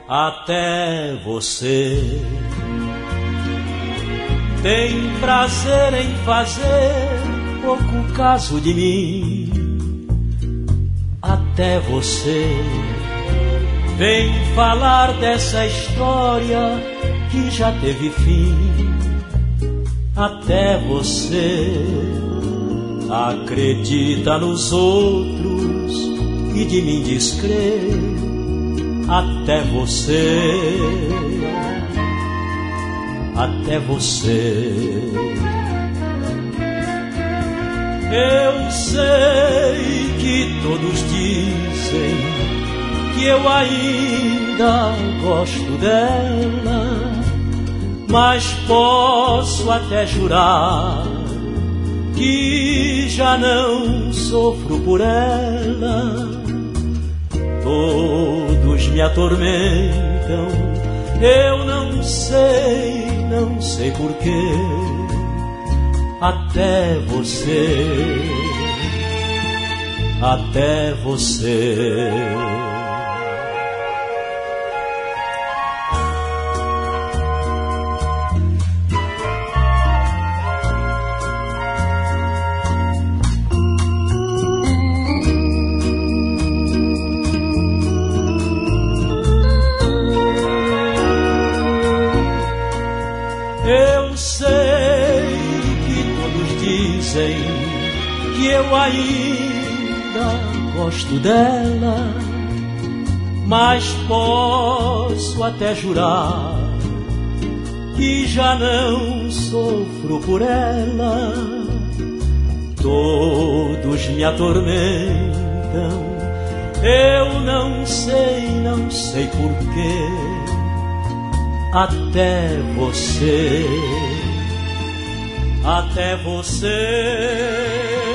Até você tem prazer em fazer pouco caso de mim. Até você vem falar dessa história que já teve fim. Até você acredita nos outros e de mim descrê. Até você eu sei que todos dizem que eu ainda gosto dela, mas posso até jurar que já não sofro por ela. Todos me atormentam, eu não sei porquê. Até você. Eu sei que todos dizem que eu ainda gosto dela, mas posso até jurar que já não sofro por ela. Todos me atormentam, eu não sei porquê. Até você.